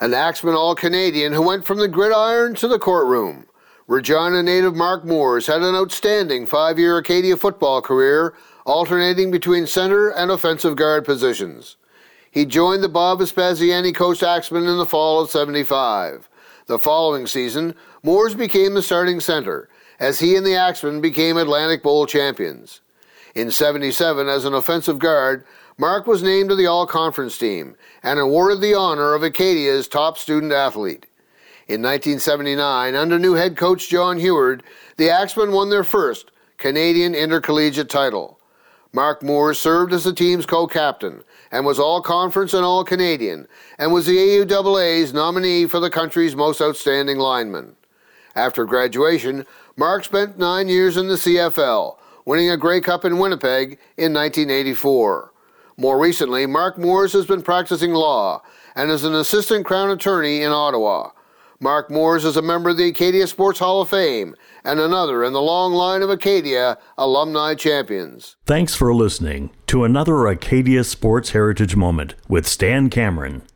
An Axeman All-Canadian who went from the gridiron to the courtroom. Regina native Mark Moores had an outstanding 5-year Acadia football career, alternating between center and offensive guard positions. He joined the Bob Vespasiani-coached Axeman in the fall of '75. The following season, Moores became the starting center, as he and the Axemen became Atlantic Bowl champions. In '77, as an offensive guard, Mark was named to the All-Conference team and awarded the honor of Acadia's top student athlete. In 1979, under new head coach John Heward, the Axemen won their first Canadian intercollegiate title. Mark Moores served as the team's co-captain and was All-Conference and All-Canadian, and was the AUAA's nominee for the country's most outstanding lineman. After graduation, Mark spent 9 years in the CFL, winning a Grey Cup in Winnipeg in 1984. More recently, Mark Moores has been practicing law and is an assistant Crown attorney in Ottawa. Mark Moores is a member of the Acadia Sports Hall of Fame and another in the long line of Acadia alumni champions. Thanks for listening to another Acadia Sports Heritage Moment with Stan Cameron.